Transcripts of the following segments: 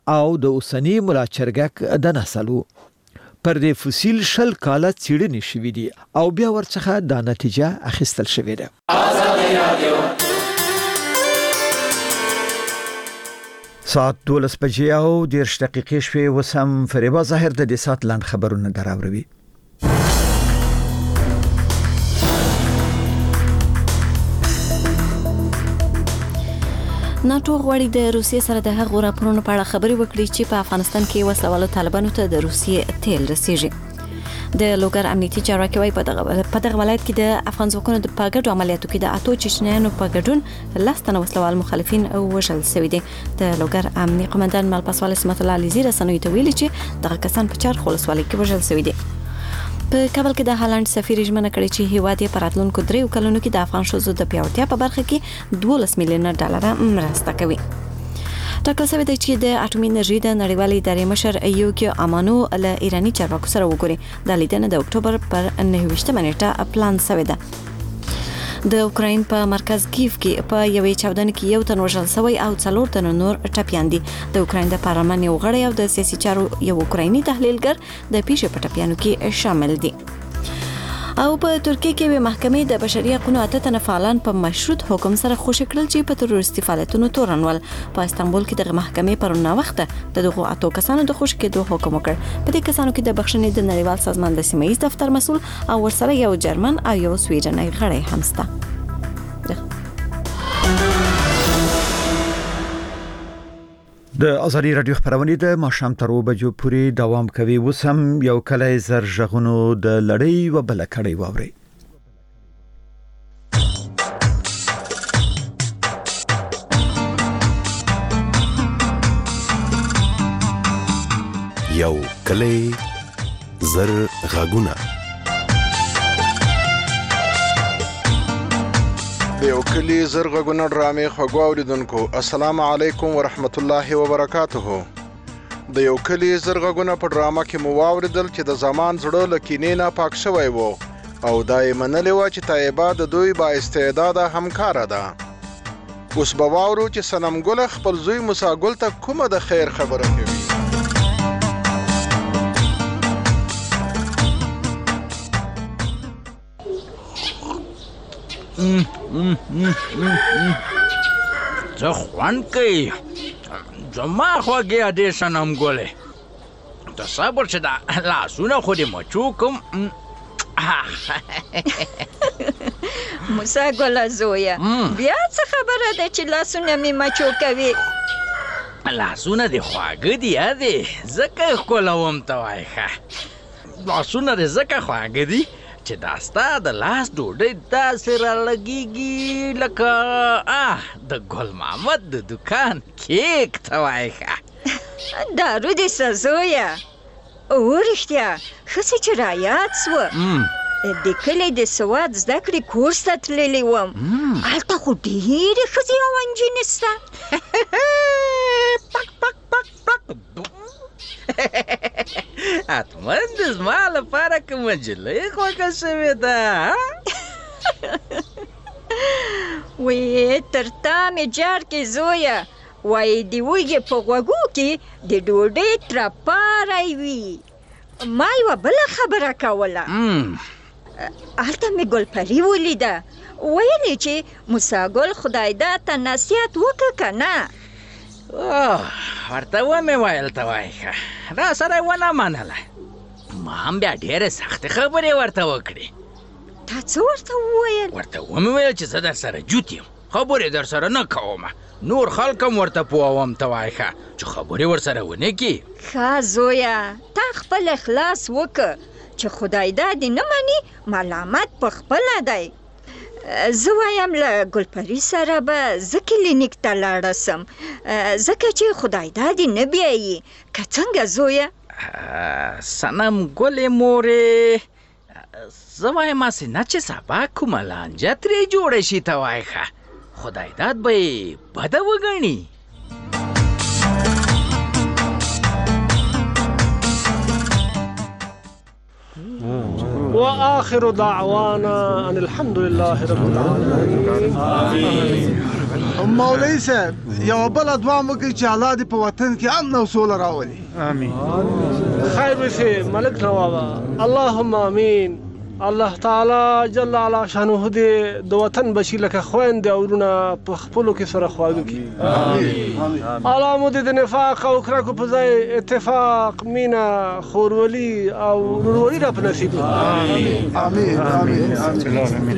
او د اوسنی ملا چرګک د نسل و. پر دې فسیل 20 کاله څېړنې شوې دي او بیا ورڅخه دا نتیجه اخیستل شوې ده. ساعت 12 بجې او 10 دقیقې شوې. وسم فریبا ظاهر د دې سات لاند خبرونه دراوروي. ناتو غواړي د روسیې سره د هغو راپورونو په اړه خبرې وکړي چې په افغانستان کې وسلوالو طالبانو ته د روسیې تیل رسیږي. د لوګر امنیتي چارواکي وايي په دغه ولایت کې د افغان ځواکونو د پاګړو عملیاتو کې د اتو چشنیانو په ګډون 10 تنه وسلوال مخالفین وژل شوي دي. د لوګر امنیتي قومندان ملپاسوال اسمت الله علیزی رسنوي ته ویلي چې دغه کسان په چارخ ولسوالۍ کې وژل شوي دي. په کابل کې د هالند سفیر ژمنه کړې چې هیواد یې په راتلونکو 3 کلونو کې د افغان ښځو د پیاوړتیا په برخه کې 12 میلیون ډالر مرسته کوي. ټاکل شوی دی چې د اټومي انرژي د نړیوالې ادارې مشر یوکي امانو له ایراني چارواکو سره وګوري. د لیدنې د اکتوبر پر 29 نیټه پلان شوی دی. د اوکراین په مرکز کیف کې په یوې چاودنې کې یو تن وژل شوی او 4 تن نور ټپیان دي. د اوکراین د پارلمان یو غړی او د سیاسي چارو یو اوکرایني تحلیلګر د پیښې په ټپیانو کې شامل دي. او په ترکیه کې به محکمې د بشري حقوقو 8 تنه فعالان په مشروط حکم سره خوشی کړل چې په تروریستي فعالیتونو تورنول. په استانبول کې د محکمې پرونه وخت د دغه 8 کسانو د خوشی کېدو حکم وکړ. په دې کسانو کې د بخښنې د نړیوال سازمان د سیمه‌ایز دفتر مسؤل او ورسره یو جرمن او یو سویډنی غړی هم شته. د ازادي رادیو خبرونه د ماښام تر 2 بجو پورې دوام کوي. وسم یو کله زر ژغونو د لړۍ و بل کړي واوري. یو کله زر غغونه د یو کلی زرغونه ډرامې خوږو اوریدونکو السلام علیکم ورحمت الله وبرکاته. د یو کلی زرغونه په ډرامه کې مو واوریدل چې د زمان زړه لکینې نه پاک شوی وو او دای منلې و چې طیبه د دوی با استعداد همکار ده. اوس به واورو چې سنم ګل خپل زوی موسی ګل ته کومه د خیر خبره کوي. زه خوان کوي زما خوږې ادې سنم ګلې د صبر چې دا لاسونه خو دې مچو کوم. موسی ګله زویه بیا څه خبره ده چې لاسونه مې مچو کوي؟ لاسونه دې خواږه دي ادې ځکه ښکلوم ته وایي. ښه لاسونه دې ځکه خواږه دي چې دا ستا د لاس ډوډۍ داسې رالګېږي لکه د ګل محمد د دوکان کیک ته وایي. ښه دارو دې څه زویه رښتیا ښه څه چې رایاد سوه. د کلي د سواد زده کړې کورس ته تللی وم. هلته خو ډېرې ښځې او نجونې شته. پک پک پک پک حتما د زما لپاره کوم نجلۍ خوښه شوې ده. وی تر تا مې جار کې زویه وایي د وږې په غوږو کې د ډوډۍ ترپاری وي. ما یوه بله خبره کوله. هلته مې ګلپري ولیده ویلې چې موسی ګل خدای دا ته نصیحت وکړه که نه؟ ورته ومې ویل ته وایي. ښه را سره یې ونه منله. ما هم بیا ډېرې سختې خبرې ورته وکړې. تا څه ورته وویل؟ ورته ومې ویل چې زه در سره جوت یم خبرې در سره نه کوم. نور خلک هم ورته پوهوم ته وایي ښه چې خبرې ورسره ونه کړي. ښه زویه تا خپل اخلاص وکړه چې خدای دا دې نه مني ملامت په خپله دی. زه وایم له ګلپري سره به زه کلینیک ته لاړه سم ځکه چې خدای دا دې نه بیایي. که څنګه زویه؟ سنم ګلې مورې زه وایم هسې نه چې سبا کومه لانجه ترې جوړه شي ته وایي. ښه خدای داد به یې بده وګڼي. واخر دعوانا ان الحمد لله رب العالمين. مولوي صاحب یو بل دعا وکړئ چې الله دې په وطن کې امن او سوله راولي. آمین. خیر وسه ملک نوابا اللهم امین. الله تعالی جل علا شانه دې د وطن بشي لکه خويند او ورونه په خپلو کې سره خواږه کړي. امين. الله مو دې د نفاق او کرکو په ځای اتفاق، مینا، خورولي او ورورولي را په نصیب کړي. امين امين امين.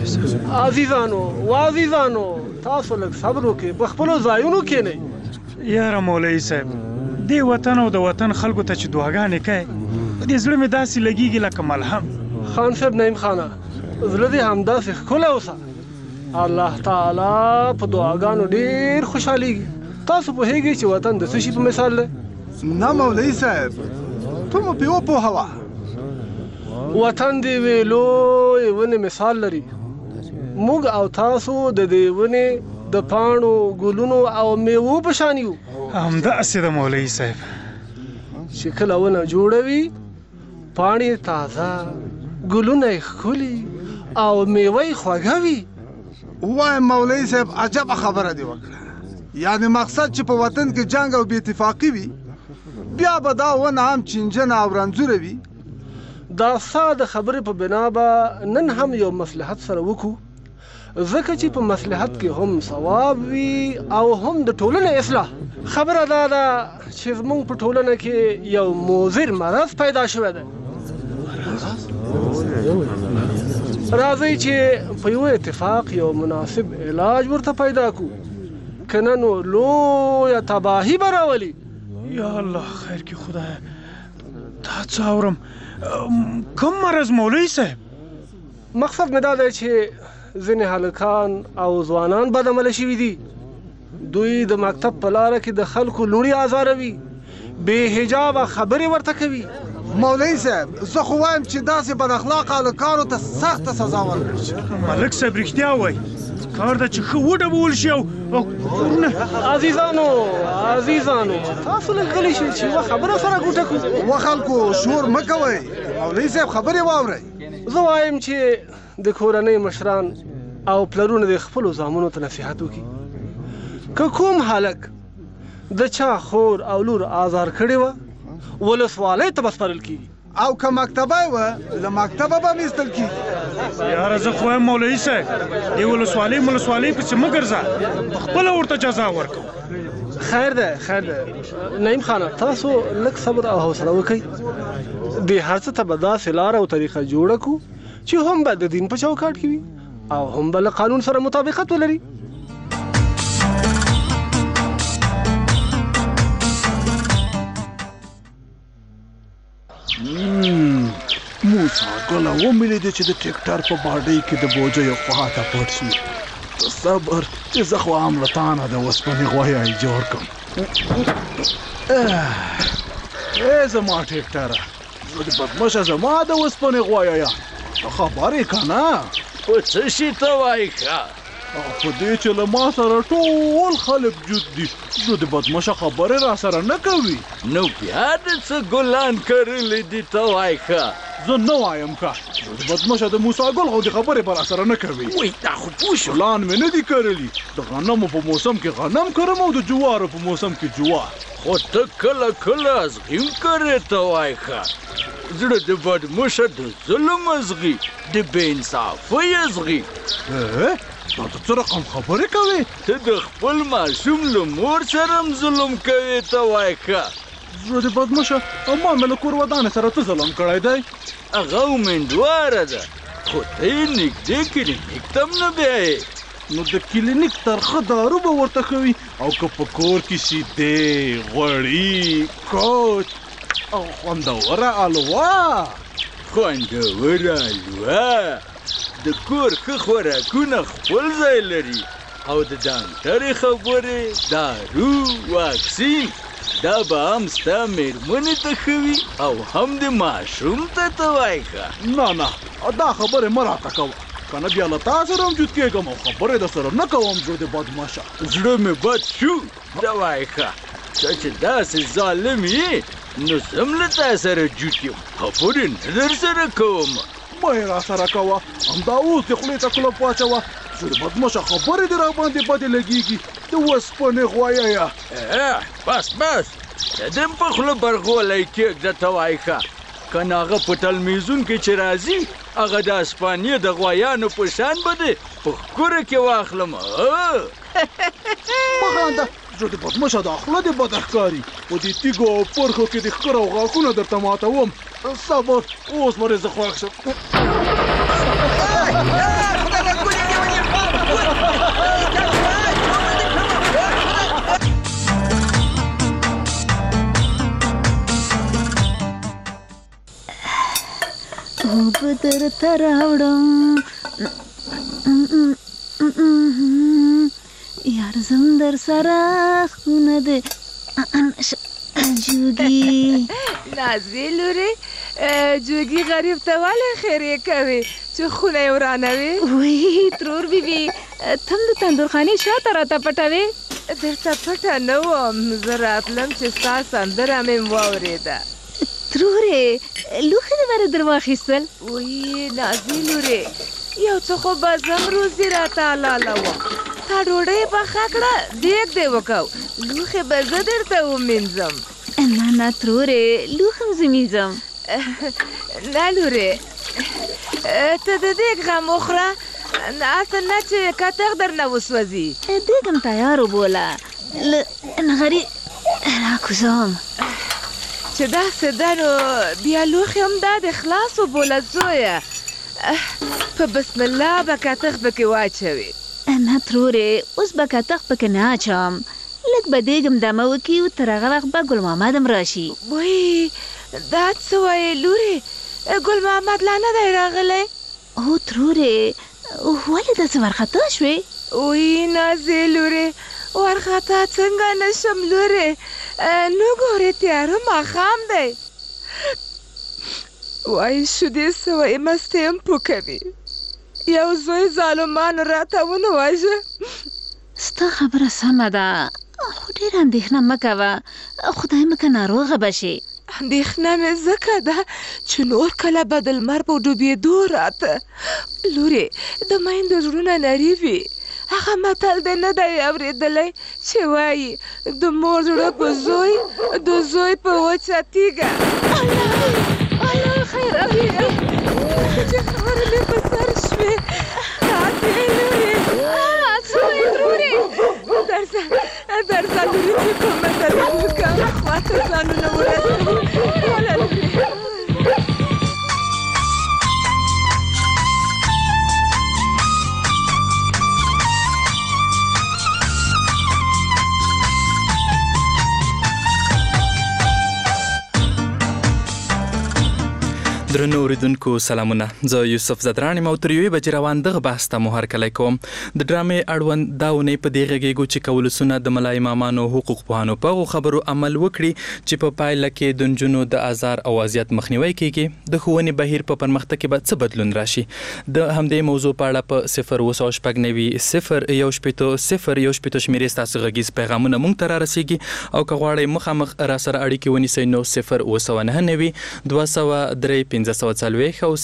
عزیزانو تاسو لږ صبر وکړئ، په خپلو ځایونو کې نه. یاره مولوي صاحب دې وطن او د وطن خلکو ته چې دعاګانې کوي دې زړه مې داسې لګېږي لکه ملهم. خان صاحب نعیم خانه زړه دې همداسې ښکلی اوسه. الله تعالی په دعاګانو ډېر خوشحالېږي. تاسو پوهېږئ چې وطن د څه شي په مثال دی؟ نه مولوي صاحب ته مو پې وپوهوه. وطن د یوې لویې ونې مثال لري. موږ او تاسو د دې ونې د پاڼو، ګلونو او میوو په شان یو. همداسې ده مولوي صاحب چې کله ونه جوړه وي پاڼې تازه، ګلونه یې ښکلي او میوه یې خوږه وي. وایم مولوي صاحب عجبه خبره دې وکړه. یعنې مقصد چې په وطن کې جنګ او بې اتفاقي وي بیا به دا ونه هم چینجنه او رنځوره وي. دا ساده خبرې په بنا به نن هم یو مصلحت سره وکړو، ځکه چې په مصلحت کې هم ثواب وي او هم د ټولنې اصلاح. خبره دا ده چې زموږ په ټولنه کې یو مضر مرض پیدا شوی دی. راځئ چې په یو اتفاق یو مناسب علاج ورته پیدا کړو، که نه نو لویه تباهي به راولي. یا الله خیر کې خدایه دا څه اورم. کوم مرض مولوي صاحب؟ مقصد مې دا دی چې ځینې هلکان او ځوانان بدعمله شوي دي. دوی د مکتب په لاره کې د خلکو لوڼې ازاروي، بې حجابه خبرې ورته کوي. مولوي صاحب زه خو وایم چې داسې بد اخلاقه هلکانو ته سخته سزا ورکړل شي. ملک صاحب رښتیا وایي، کار ده چې ښه وډبول شي او عزیزانو تاسو لږ غلي شئ چې یوه خبره سره ګوټه کړو. و خلکو شور مه کوئ، مولوي صاحب خبرې واورئ. زه وایم چې د کورنۍ مشران او پلرونه د خپلو زامنو ته نصیحت وکړي. که کوم هلک د چا خور او لور آزار کړې وه ولسوالۍ ته به سپارل کېږي، او که مکتبه وه له مکتبه به هم ایستل کېږي. یاره زه خو وایم مولوي صاحب دې ولسوالۍ پسې مه ګرځه، پخپله ورته جزا ورکوو. خیر ده نعیم خانه تاسو لږ صبر او حوصله وکئ. دې هر څه ته به داسې لاره او طریقه جوړه کړو چې هم به د دین په چوکاټ کې وي او هم به له قانون سره مطابقت ولري. موسی ګله ومې لیدې چې د ټریکټر په باډۍ کې د بوجیو خواته پټ شو. صبر چې زه خو هم له تانه د اوسپنې غویی جوړ کړم. زما ټریکټره زه د بدمشه زما د اوسپنې غویی خبرې که نه په څه شي ته وایې ښه؟ په دې چې له ما سره ټول خلک جود دي، نو د بدمشه خبرې را سره نه کوي. نو بیا د څه ګلان کرلي دي ته وایې ښه؟ زه نه وایم که د بدمشه د موسی ګل خو د خبرې به را سره نه کوي. وایي دا خو پوه شو. ګلان مې نه دي کرلي، د غنمو په موسم کې غنم کرم او د جوارو په موسم کې جوار. خو ته کله ازغیم کرې ته وایې ښه؟ زړه د بدمشه د ظلم ازغي، د بې انصافۍ ازغي. دا ته څه رقم خبرې کوې؟ ته د خپل ماشوم له مور سره هم ظلم کوې ته وایې ښه؟ زړه د بدمشه ما مې له کور ودانې سره څه ظلم کړی دی؟ هغه امیندواره ده، خو ته یې نږدې کلینیک ته هم نه بیایې. نو د کلینیک ترخه دارو به ورته کوي، او که په کور کې شیدې، غوړي، کوچ او خوندوره الوا. خوندوره الوا د کور ښه خوراکونه خپل ځای لري، او د ډاکټرې خبرې، دارو، واکسین دا به هم ستا مېرمنې ته ښه وي او هم د ماشوم ته وایې ښه؟ نه دا خبرې مه راته کوه، که نه بیا له تا سره هم جود کېږم او خبرې در سره نه کوم. زړه د بدمشه زړه مې بد شو ته وایې ښه؟ ته چې داسې ظالم یې نو زه هم له تا سره جود یم، خبرې نه در سره کوم. مه یې راسره کوه. همدا اوس دې خولې ته کلپ واچوه. زړه بدمشه خبرې دې راباندې بدې لګېږي. د اوسپنې غوایه. بس دم په خوله برغولی کېږده ته وایي ښه. که نه هغه په تلمیزون کې چې راځي هغه د اسپانیې د غوایانو په شان به دی په ښکوره کې واخلم. مه خانده. زړه دې بدمشه دا خوله دې بده ښکاري. په دې تیږو او پرخو کې دې ښکر او غاښونه درته ماتوم. صبر اوس به زه خوښ شم. اوبه درته راوړم یار زم در سره خونه دې جوګي نازې لورې جوګي غریب ته ولې خیرې کوې چې خونه یې ورانوې؟ وی ترور بیبي ته هم د تندورخانې شاته راته پټوې؟ درته پټه نه وم، زه راتلم چې ستا سندره مې واورېده. ترورې لوښي دې بره در واخیستل؟ وی نازې لورې یو څه خو به زم روزي راته حلاله وه. تا ډوډۍ پخه کړه دیګ دې وکو لوښي به زه درته ومینځم. نه ترورې لوښي هم زه مینځم. نه لورې ته د دیګ غم وخوره اصل نه چې کتغ درنه وسوځي. دیګ هم تیار وبوله له نغري راکوزوم. چې داسې ده نو بیا لوښي هم دا د خلاص وبوله زویه. په بسم الله به کتغ پکې واچوي. نه ترورې اوس به کتغ پکې نه اچوم. لږ به دیګ هم دمه وکړي او تر هغه وخت به ګل محمد هم راشي. وایي دا څه وایې لورې ګل محمد لا نه دی راغلی؟ هو ترورې ولې داسې وارخطا شوې؟ وی نازې لورې وارخطا څنګه نه شم لورې نو ګورې تیاره ماښام دی. وایي شودې څه وایي مستې هم پوکوي. یو زوی ظالمانو راته ونواژه. ستا خبره سمه ده خو ډېره اندېښنه مه کوه. خدای مکه ناروغه به شي. اندېښنه مې ځکه ده چې نور کله به د لمر په ډوبېدو راته. لورې د میندو زړونه نري وي. هغه متل دی نه دی اورېدلی چې وایي د مور زړه په زوی د زوی په وچه تیږه. الله خیر اویه چې خبرې مې په سر شوې. نازې لورې څه وایې ترورې؟ درځه لورې چې کومه ترې وکړم خواته ځانونه ورسوي. واله لورې درنو اوریدونکو سلامونه. زه یوسف زدران یم او تر یوې بجې روان دغه بحث ته مو هرکلی کوم. د ډرامې اړوند دا اونۍ په دې غږېږو چې که ولسونه د ملا امامانو حقوق پوهانو په هغو خبرو عمل وکړي چې په پایله کې د نجونو د ازار او اذیت مخنیوی کیږي. د ښوونې بهیر په پرمختګ کې به څه بدلون راشي. د همدې موضوع په اړه په 02990 شمیرې ستاسو غږیز پیغامونه موږ ته رارسیږي او که غواړئ مخامخ راسره اړیکې ونیسئ نو 02990 203 1540 او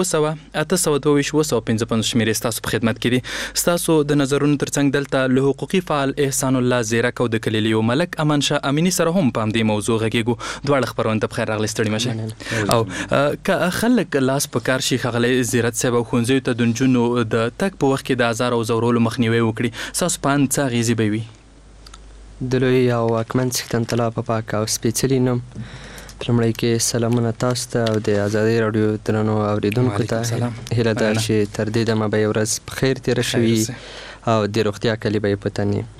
020 شمیرې ستاسو په خدمت کې دي. ستاسو د نظرونو ترڅنګ دلته له حقوقي فعال احسان الله زیرک او د کلیلیو ملک امان شاه امینی سره هم په همدې موضوع غږیږو. دواړه خبرونه ته بخیر راغلی. ستړي مشه. او که خلک لاس په کار شي ښاغلی زیرت صاحب او ښوونځیو ته د نجونو د تګ په وخت کې د ازار او ځورولو مخنیوی وکړي ستاسو په اند څه اغېزې به وي؟ د لوی او واکمن څښتن طلا په پاک او سپېڅلي نوم لومړی کې سلامونه تاسو ته او د ازادۍ راډیو درنو اوریدونکو ته هیله ده چې تر دې دمه به یې ورځ په خیر تېره شوي او د روغتیا کلي به یې په تن وي.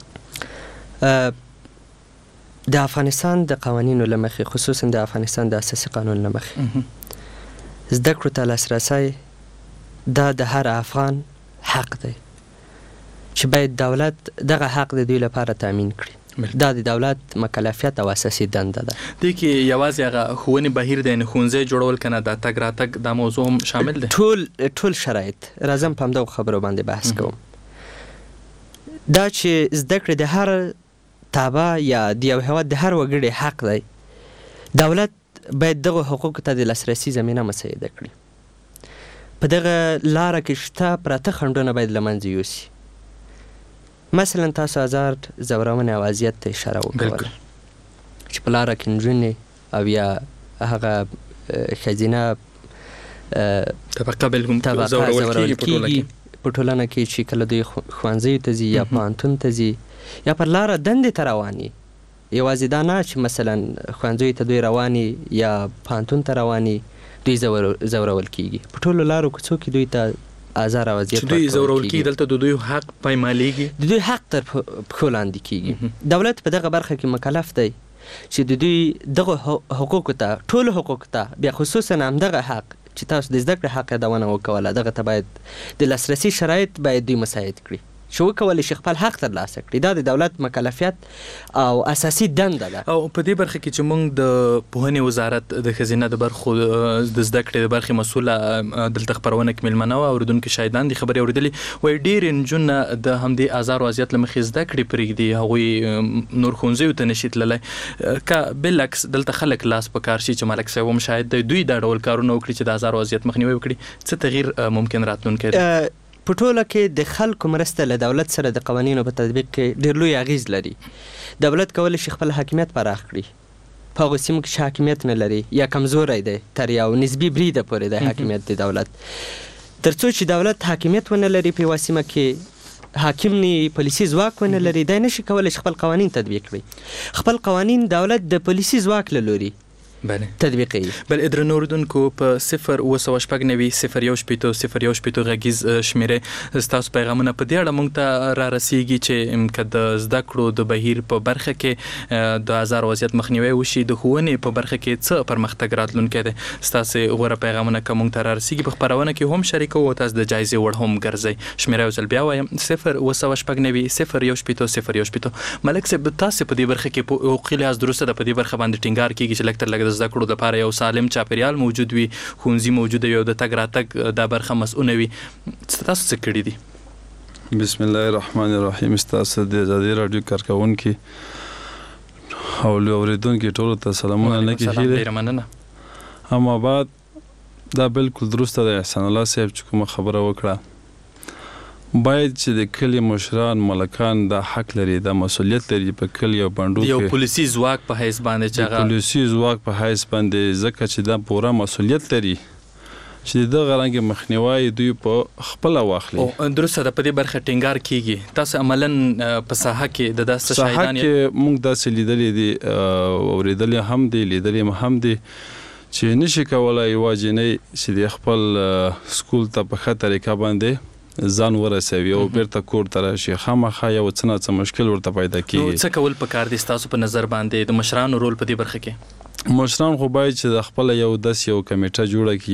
د افغانستان د قوانینو له مخې خصوصا د افغانستان د اساسي قانون له مخې زده کړو ته لاسرسی دا د هر افغان حق دی چې باید دولت دغه حق د دوی لپاره تامین کړي. دا د دولت مکلفیت او اساسي دنده ده. دې کې یوازې هغه ښوونې بهیر دی ښوونځی جوړول که نه د تګ راتګ دا موضوع هم شامل دی؟ ټول شرایط. راځم په همدغو خبرو باندې بحث کوم. دا چې زده کړې د هر تابع یا د یو هېواد د هر وګړي حق دی. دولت باید دغو حقوقو ته د لاسرسي زمینه مساعده کړي. په دغه لاره کې شته پراته خنډونه باید له منځه یوسي. مثلا تاسو آزاد زورونې او اذیت ته اشاره وکړه چې په لاره کې نجونې او یا هغه ښځینه طبقه زورول کېږي په ټولنه کې چې کله دوی ښوونځیو ته ځي یا پوهنتون ته ځي یا پر لاره دندې ته رواني. یوازې دا نه چې مثلا ښوونځیو ته دوی رواني یا پوهنتون ته رواني دوی زورول کېږي. په ټولو لارو کوڅو کې دوی ته آزار او اذیت چې دوی زورول کېږي. دلته د دوی حق پایمالېږي، د دوی حق تر پښو لاندې کېږي. دولت په دغه برخه کې مکلف دی چې د دوی دغه حقوقو ته، ټولو حقوقو ته، بیا خصوصا همدغه حق چې تاسو د زده کړې حق یادونه وکوله، دغه ته باید د لاسرسي شرایط باید دوی مساعد کړي چې وکولی شي خپل حق ترلاسه کړي. دا د دولت مکلفیت او اساسي دنده ده. او په دې برخه کې چې موږ د پوهنې وزارت د ښځینه د برخو د زده کړې د برخې مسؤله دلته خپرونه کې مېلمنه وه، اورېدونکي شاهدان دي خبرې اورېدلې، وایي ډېرې نجونې د همدې آزار او اذیت له مخې زده کړې پرېږدي، هغوی نور ښوونځیو ته نشي تللی. که بالعکس دلته خلک لاس په کار شي چې ملک صاحب هم شاهد دی، دوی دا ډول کارونه وکړي چې د آزار او اذیت مخنیوی وکړي، څه تغییر ممکن راتلونکی دی؟ په ټوله کې د خلکو مرسته له دولت سره د قوانینو په تطبیق کې ډېر لوی اغیز لري. دولت کولی شي خپل حاکمیت پراخ کړي په هغو سیمو کې چې حاکمیت نه لري یا کمزوری دی، تر یو نسبي بریده پورې د حاکمیت د دولت. تر څو چې دولت حاکمیت ونه لري په یوه سیمه کې، حاکم نه پولیسي ځواک ونه لري، دی نشي کولی چې خپل قوانین تطبیق کړي. خپل قوانین دولت د پولیسي ځواک له لوري تطبیقوي. بل درنو اوریدونکو په 0 غږیز شمیرې ستاسو پیغامونه په دې اړه موږ ته را رسیږي چې که د زده کړو د بهیر په برخه کې د آزار او اذیت مخنیوی وشي، د ښوونې په برخه کې څه پرمختګ راتلونکی دی. ستاسو غوره پیغامونه که موږ ته را رسیږي په خپرونه کې هم شریکوو او تاسو د جایزې وړ هم ګرځئ. شمیره یو ځل بیا وایم 0 ملک صاحب، تاسو په دې برخه کې په حقوقي لحاظ درسته ده، په دې برخه باندې ټینګار کېږي چې لږ تر لږه د زده کړو لپاره یو سالم چاپیریال موجود وي، ښوونځي موجود وي او د تګ راتګ دا برخه مسؤونه وي. تاسو څه کړي دي؟ بسم الله الرحمن الرحیم. ستاسو د ازادي راډیو کارکونکي او اوریدونکي ټولو ته سلامونه نه کیږي. ډیره مننه. اما بعد دا بالکل درسته ده احسان الله صاحب چې کومه خبره وکړه. باید چې د کلی مشران ملکان دا حق لري، دا مسؤلیت لري په کلی او بانډو کې یو پولیسي ځواک په حیث باندې چې هغه پولیسي ځواک په حیث باندې، ځکه چې دا پوره مسؤلیت لري چې دغه رنګ مخنیوي دوی په خپل واخلي. درسته ده، په دې برخه ټینګار کیږي. تاسو عملاً په ساحه کې د داسې شاهدان کې موږ داسې لیدلې دي، اوریدلې هم دي، لیدلې هم دي چې نشي کولای یوازې چې د خپل سکول ته په ښه طریقه باندې ځان ورسوي او بیرته کور ته راشي، خامخا یو څه نه څه مشکل ورته پیدا کیږي. څه کول پکار دي ستاسو په نظر باندې د مشرانو رول په دې برخه کې؟ مشران خو باید چې د خپل یو کمیټه جوړه کړي،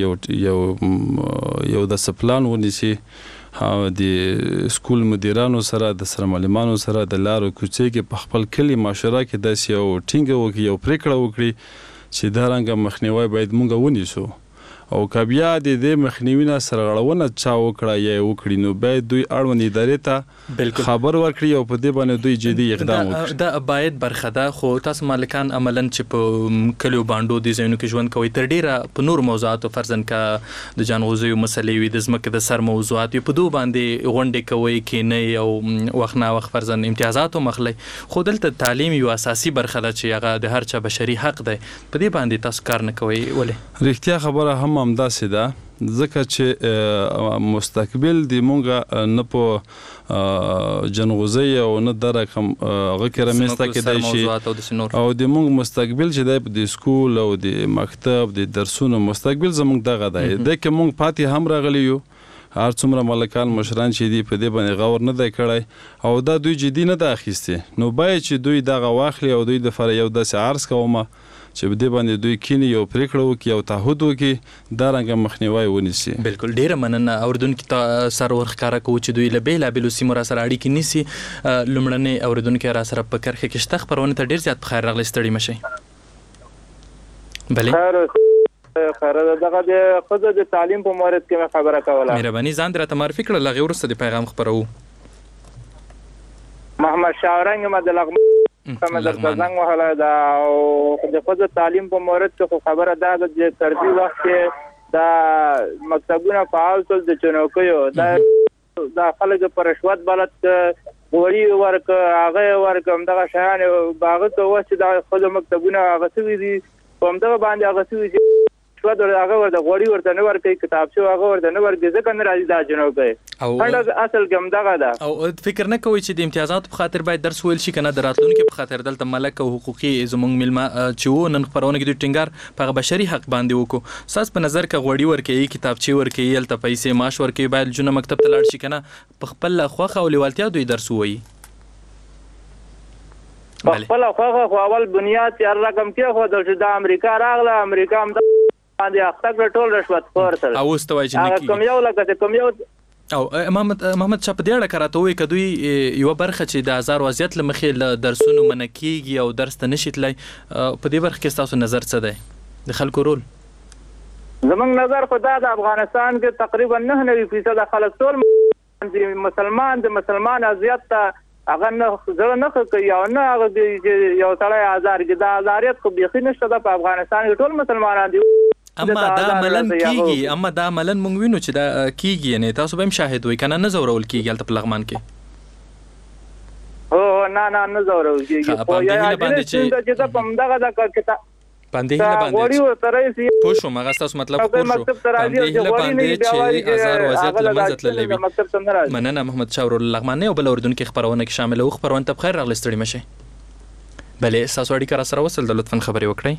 یو داسې پلان ونیسي، د سکول مدیرانو سره، د سره معلمانو سره، د لارو کوڅې کې په خپل کلي معاشره کې داسې یو ټینګه وکړي، یو پریکړه وکړي چې دا رنګه مخنیوی باید موږ ونیسو. او که بیا د دې مخنیوي نه سره غړونه چا وکړه یا وکړي، نو باید دوی اړوند ادارې ته خبر ورکړي او په دې باندې دوی جدي اقدام وکړي. دا باید برخه ده. خو تاسو مالکان عملاً چې په کلیو باندو د ځایونو کې ژوند کوي، تر ډیره په نور موضوعاتو فرضاً که د جانغوزیو مسلې وي، د ځمکې د سر موضوعات وي، په دو باندې غونډې کوي، کینئ او وخت نه وخت فرضاً امتیازات هم اخلئ. خو دلته تعلیم یو اساسي برخه ده چې هغه د هر چا بشري حق دی. په دې باندې تاسو کار نه کوئ. ولې؟ رښتیا خبره هم همداسې ده، ځکه چې مستقبل د مونږه نه په جنغوزي او نه د رقم هغه کې رامنځته کېدای شي، او د مونږ مستقبل چې دی د سکول او د مکتب د درسونو مستقبل زمونږ دغه دی. دکې مونږ پاتې هم راغلی یو، هر څومره ملکان مشران چې دی په دې باندې غور نه دی کړی او دا دوی جدي نه ده اخیستې، نو باید چې دوی دغه واخلي او دوی د لپاره یو داسې عرض کومه چې په دې باندې دوی کینی یو پریکړه وکړي او تعهد وکړي، دا رنګه مخنیوی ونیسي. بالکل، ډیره مننه. اوریدونکو ته سر ورښکاره کوو چې دوی له بېلابېلو سیمو را سره اړیکې نیسي. لومړنۍ اوریدونکی را سره په کرښه کې شته، خپرونې ته ډیر زیات بخیر راغلی، ستړي مه شئ. بلې خیر دغه د ښځو د تعلیم په مورد کې مې خبره کوله. مهرباني ځان دې راته معرفي کړه، له هغې وروسته د پیغام خپروو. محمد شاورنګ یم د لغمان کومه درته زنګ وهلی ده، او د ښځو تعلیم په مورد کې خو خبره دا ده چې تر دې وخت کې دا مکتبونه فعال شول د چنوکیو دا خلک په رشوت بلد غوړي ورک هغه ورکم دغه شیان باغ ته وڅ دا خود مکتبونه هغه سوي دي کوم دغه باندې هغه سوي دي شو دا هغه ورته غوړي ورته نه ورکې کتاب شو هغه ورته نه ورکې ځکه نه راځي دا جنوکي او اصل کوم دغه دا او فکر نه کوي چې د امتیازات په خاطر باید درس ویل شي کنه دراتلونکو په خاطر دلته ملک او حقوقي زمونږ ملما چې و نن خبرونه کې د ټینګار په بشري حق باندې وکړو ساس په نظر کې غوړي ورکې کتابچې ورکې یل ته پیسې معاش ورکې باید جن مکتب ته لاړ شي کنه په خپل خوخه او لیوالتیا دوی درس وایي خپل خو اول بنیاد چې رقم کې خو د امریکا راغله امریکا هم باندې اخته ټول رشوت خور سره او استوای چې نکی کوم یو لکه کوم یو او محمد شاه په دې اړه کراته وي کدوې یو برخه چې د هزار وضعیت لمخې له درسونو منکیږي او درس ته نشي تلای په دې برخه کې تاسو نظر څه دی د خلکو رول زمونږ نظر خو دا د افغانستان کې تقریبا 99% خلک ټول مسلمان اذیت ته هغه نه زړه نه کوي او نه هغه یو سړی آزار کې دا آزاریت خو بيخي نشته د افغانستان کې ټول مسلمانان دي اما دا ملن مونږ وینو چې دا کیږي یعنی تاسو به هم شاهد وي کنه نه زورول کیږي البته په لغمان کې او نه زورول کیږي خو یا چې دا په دغه د کتاب باندې باندې پوښو مګه تاسو مطلب پوښو باندې چې هزار وضعیت لمنځت لوي مننه محمد شاور لغمانه او بل اردن کې خبرونه کې شامل او خبرونه ته بخیر راغلی ستړي مشه بلې تاسو اړیکه را سره وصل د لطفا خبري وکړئ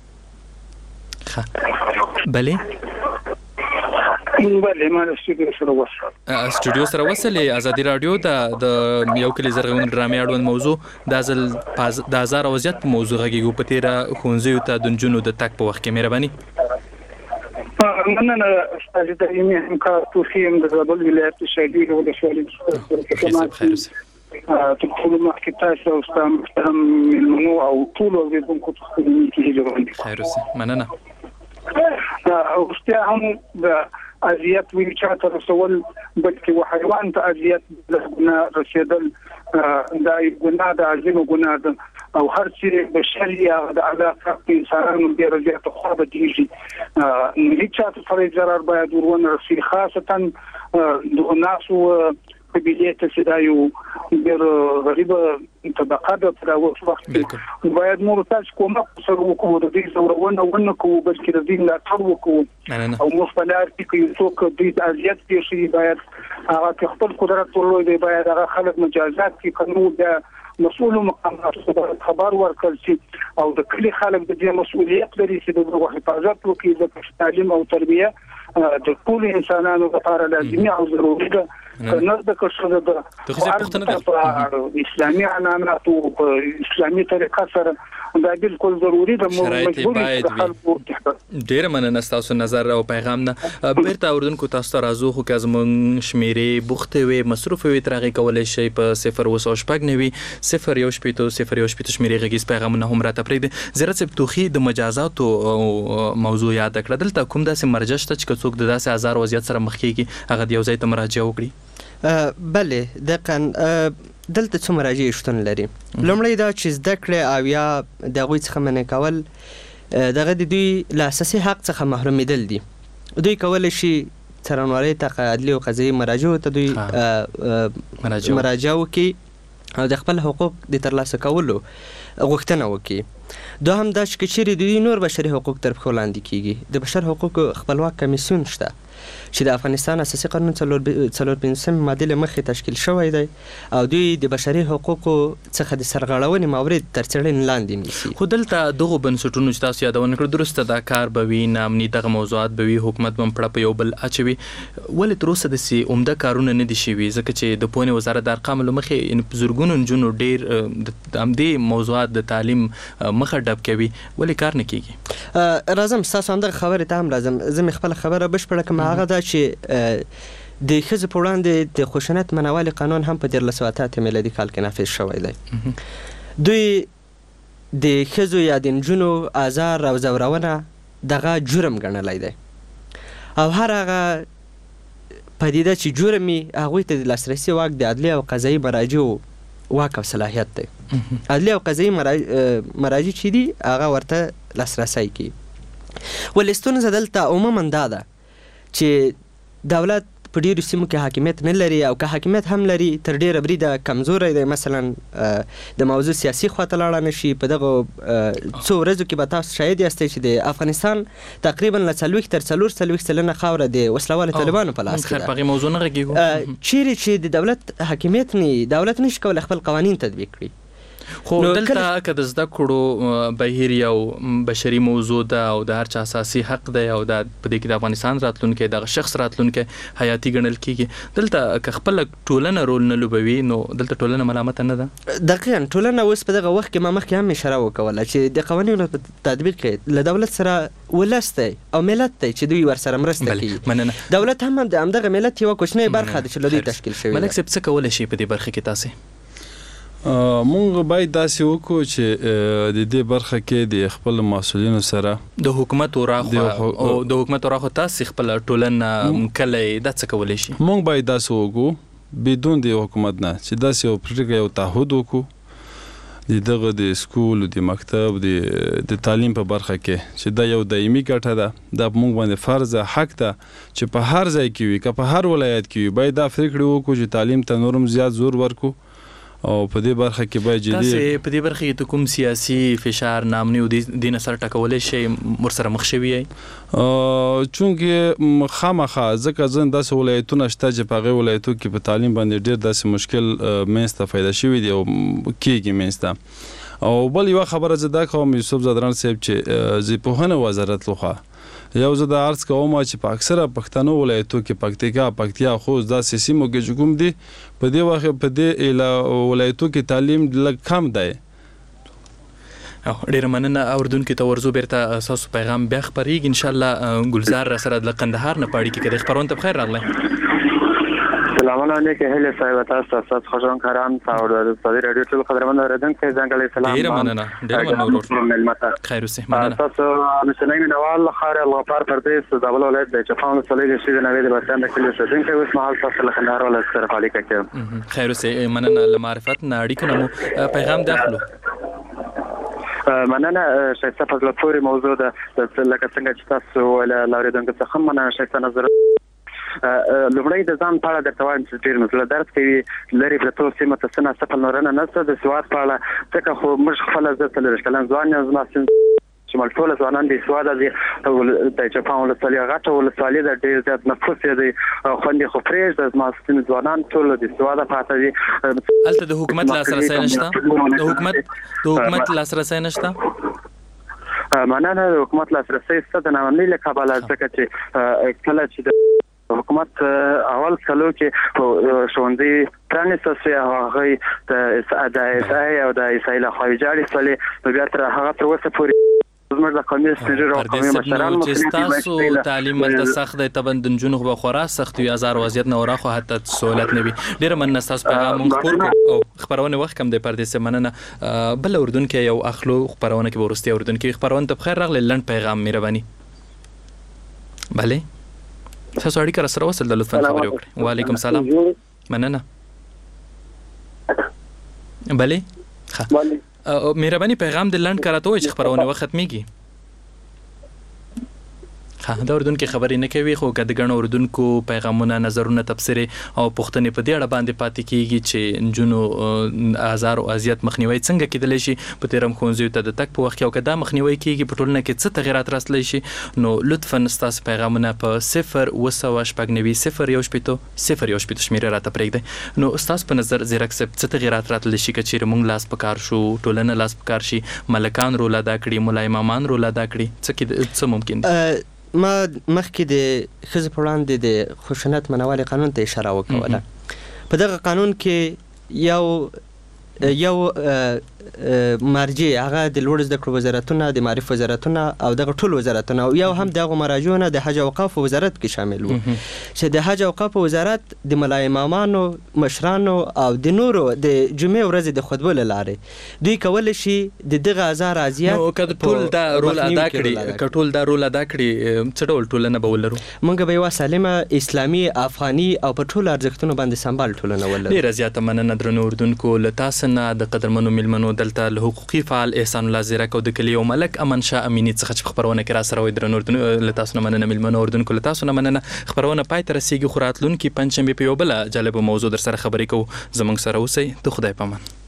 بلې ما سټوډیو سره وصلې ازادي رادیو د یو کلی زرغون ډرامې اړوند موضوع د هزار وضعیت په موضوع غږیږو په تیره ښوونځیو ته د نجونو د تګ په وخت کې مهرباني مننه استاد دایمي همکار توخیم د زابل ولایت شهیدی او د شوالي تقول ما كتاش او استام الممنوع او طول وبيكون كنت خدمتي خير مننه واستهم اذيات ويشات الرسول بلکې وحيوان ته اذيات لغنا رسیدل دا ګناه د عظیم ګناه او هر څه بشري د علاقه په انسانانو د رجعت خو به دیږي هیڅ څه سره ضرر باید ورونه رسي خاصه د ناسو قبيلية سدايو غير غريبة طبقات تراوح وقت باید مرتاج کومه سروکو د دې زورونه ونکو بلکې د دې لا تروکو او مخبلار کې څوک د اذیت کې شي باید هغه خپل قدرت ولوي باید هغه خلک مجازات کې قانون د مسؤل مقامات خبر ورکړي شي او د کلی خلک د دې مسؤلیت لري چې د حفاظت وکړي د تعلیم او تربیه د ټول انسانانو لپاره لازمي او ضروري ده کنه د کښه د اسلامي عنعنات او اسلامي طریقه سره دا بالکل ضروري ده مجبوري خلکو ډیر مننه تاسو نظر او پیغام نه بیرته اوردونکو تاسو راځو خو که زمونږ شمیرې بوخته وي مصروف وي ترغه کولای شي په 0.9 شمیرې غږیز پیغامونه هم راته پرېږدي زیرت سب توخي د مجازات او موضوع یاد کړل دلته کوم داسې مرجع شته چې څوک د داسې هزار وضعیت سره مخ کیږي هغه د یو ځای ته مراجعه وکړي بلې دقیقاً دلته څو مراجع شتون لري لومړی دا چې زده کړې او یا د هغوی څخه منع کول دغه د دوی له اساسي حق څخه محرومیدل دي دوی کولی شي څارنوالۍ ته عدلي او قضایي مراجعو ته دوی مراجعه وکړي او د خپل حقوق د ترلاسه کولو غوښتنه وکړي دوهم دا چې که چیرې د دوی نور بشري حقوق تر پښو لاندې کیږي د بشر حقوقو خپلواک کمیسیون شته چې د افغانستان اساسي قانون 45 ماده له مخې تشکیل شوی دی او دوی د بشري حقوقو څخه د سرغړونې موارد تر څېړنې لاندې نیسي خو دلته دغه بنسټونو چې تاسو یادونه کړو درسته دا کار به وي نامني دغه موضوعات به وي حکومت هم پړه په یو بل اچوي ولې تر اوسه داسې عمده کارونه نه دي شوي ځکه چې د پوهنې وزارت د ارقامو له مخې زرګونو نجونو ډېر د همدې موضوعات د تعلیم مخه ډب کوي ولې کار نه کیږي راځم ستاسو همدغه خبرې ته هم راځم زه مې خپله خبره بشپړه کړم هغه دا چې د ښځو په وړاندې د خشونت منعوالي قانون هم په 1988 میلادي کال کې نافذ شوی دی دوی د ښځو یا د نجونو آزار او ځورونه دغه جرم ګڼلی دی او هر هغه پدیده چې جرم وي هغوی ته د لاسرسي واک د عدلي او قضایي مراجعو واک او صلاحیت دی عدلي او قضایي مراجع چې دي هغه ورته لاسرسی کوي ولې ستونزه دلته عموما دا ده چې دولت په ډیرو سیمو کې حاکمیت نه لري او که حاکمیت هم لري تر ډیره بریده کمزوری دی. مثلا د موضوع سیاسي خواته لاړه نشي. په دغه څو ورځو کې به تاسو شاهد یاستئ چې د افغانستان تقریبا له 40 تر 44 سلنه خاوره د وسلوالو طالبانو په لاس کې ده. په هغې موضوع نه غږېږو. چیرې چې د دولت حاکمیت نه دولت نشي کولی خپل قوانین تطبیق کړي. خو دلته که د زده کړو بهیر یو بشري موضوع ده او د هر چا اساسي حق دی او د په دې کې د افغانستان راتلونکی دغه شخص راتلونکی حیاتي ګڼل کېږي. دلته که خپله ټولنه رول نه لوبوي نو دلته ټولنه ملامته نه ده. دقیقا ټولنه اوس په دغه وخت کې ما مخکې هم اشاره وکوله چې د قوانینو په تطبیق کې له دولت سره ولس دی او ملت دی چې دوی ورسره مرسته کوي. دولت هم د همدغه ملت یوه کوچنۍ برخه ده چې له دوی تشکیل شوې ده. ملک صاحب څه کولی شي په دې برخه کې تاسې؟ مونږ باید داسې وکړو چې د دې برخه کې د خپل مسؤلینو سره د حکومت وراخو تاسې خپل ټولنه کلی دا څه کولی شي؟ مونږ باید داسې وکړو بدون د حکومت نه چې داسې یو پرېکړه یو تعهد وکړو د دغه د سکول د مکتب د تعلیم په برخه کې چې دا یو دایمي ګټه ده. دا مونږ باندې فرض حق ده چې په هر ځای کې وي که په هر ولایت کې وي باید دا پرېکړې وکړو چې تعلیم ته نورم زیات زور ورکړو او په دې برخه کې باید جدي. تاسې په دې برخه کې د کوم سیاسي فشار نامني او دې نه سره ټکولی شئ ورسره مخ شوي یئ؟ چونکې خامخا ځکه ځین داسې ولایتونه شته چې په هغې ولایتو کې په تعلیم باندې ډېر داسې مشکل منځته پیدا شوي دي او کېږي منځته. او بل یوه خبره زه دا کوم یوسف زادران صاحب چې ژبپوهنه وزارت لخوا یو زه دا عرض کوم چې په اکثره پښتنو ولایتو کې پکتیکا، پکتیا، خوست داسې سیمو کې چې کوم دي په دې وخت په دې ولایتو کې تعلیم لږ کم دی. ډیره مننه. اردوونکو ته ورځو بیرته ستاسو پیغام بیا خپرېږي انشاءالله. ګلزار راسره د قندهار نه په اړیکې کې دی. خپرونې ته بخیر راغلی. سلامونه علیکم. هله صاحب تاسو استاد خوشحال کاران او د صدر رادیو ټول خبرمن اوریدونکو ځانګړی سلام. ډیره مننه. ډیره مننه. خیر اوسئ. مننه. تاسو مشنین نوال خار الغفار پردیس د بل ولایت د چفان صلیب شي د نوې د بسان د کلی اوسیدونکو اوس مهال تاسو له خندهار ولایت سره اړیکه کوي. خیر اوسئ. مننه. له معرفت نه اړیکه مو پیغام داخلو. مننه. شایسته فضل پورې موضوع ده لکه څنګه چې تاسو ولا لاریدونکو څخه مننه. شایسته نظر لومړی د ځان په اړه درته وایم چې ډېر مسله درس کوي لرې پرتو سیمو ته څه ناڅه پاملرنه نشته د سواد په اړه. ځکه خو موږ خپله زه 40 کلن ځوان یم. زما شمال ټوله ځوانان د سواده دي. د چپان ولسوالي غټه ولسوالي ده، ډېر زیات نفوس یې دی. خوندې خو پرېږده زما سیمې ځوانان ټول د سواده پاته دي. هلته د حکومت لاسرسی نشته؟ د حکومت لاسرسی نشته؟ مننه. د حکومت لاسرسی شته د ناامنۍ له کبله. ځکه چې کله چې د حکومت اول کلو کې ښوونځي پرانیسته شوې او هغوی د عیسایي او د عیسایي لخوا ویجاړې شولې نو بیا تر هغه تر اوسه پورې زموږ د قومي سپین او قومي مشران چې ستاسو تعلیم هلته سخت دی طبعا د نجونو خو به خورا سخت وي ازار وضعیت نه وراخو حتی سهولت نه وي. ډېره مننه. ستاسو پیغام مونږ خپور کړو او خپرونې وخت کم دی پردیس صاحب. مننه. بل اردوونکی یو اخلو خپرونه کې به وروستۍ اردوونکي خپرونې ته بخیر راغلی. لنډ پیغام مهرباني. بله تاسو اړیکه را سره وصل د لطفا خبرې وکړئ. وعلیکم سلام. مننه. بله ښه مهرباني پیغام د لنډ کراته وایي چې خپرونې وخت ختمېږي. ښه د اردوونکي خبرې نه کوي خو که د ګڼو اردوونکو پیغامونه نظرونه تبصرې او پوښتنې په دې اړه باندې پاتې کېږي چې نجونو ازار او اذیت مخنیوی څنګه کېدلی شي په تېرم ښوونځیو ته د تګ په وخت کې او که دا مخنیوی کېږي په ټولنه کې څه تغیرات راتلی شي نو لطفا ستاسو پیغامونه په 0 شمېره راته پرېږدئ. نو ستاسو په نظر زیرک صاحب څه تغیرات راتلی شي که چېرې موږ لاس په کار شو ټولنه لاس په کار شي ملکان رول ادا کړي ملا امامان رول ادا کړي څه ممکن دي؟ ما مخکې د ښځو په وړاندې د خشونت منولې قانون ته اشاره وکوله. په دغه قانون کې یو مرجع هغه د لوړو زده کړو وزارتونه د معارف وزارتونه او دغه ټول وزارتونه او یو هم دغه مراجعو نه د حج او اوقاف وزارت کې شامل وو چې د حج او اوقاف وزارت د ملا امامانو مشرانو او د نورو د جمعې ورځې د خطبو له لارې دوی کولی شي د دغه ازار اذیت نو که ټول دا رول ادا کړي څه ډول ټولنه به ولرو؟ موږ به یوه سالمه اسلامي افغاني او په ټولو ارزښتونو باندې سمبال ټولنه ولرو. ډېره زیاته مننه درنو اردوونکو له تاسو نه د قدرمنو میلمنو دلته له حقوقي فعال احسان الله زیرک او د کلیو ملک امان شاه امینی څخه چې خبرونه کې را سره وي درنو اردن لتاسو نه مننه ملمنو اردن کول تاسو نه مننه خبرونه پای تر رسیدي خوراتلون کې پنځمه په یو بل جالب موضوع در سره خبرې کوو زمونږ سره اوسئ د خدای پامان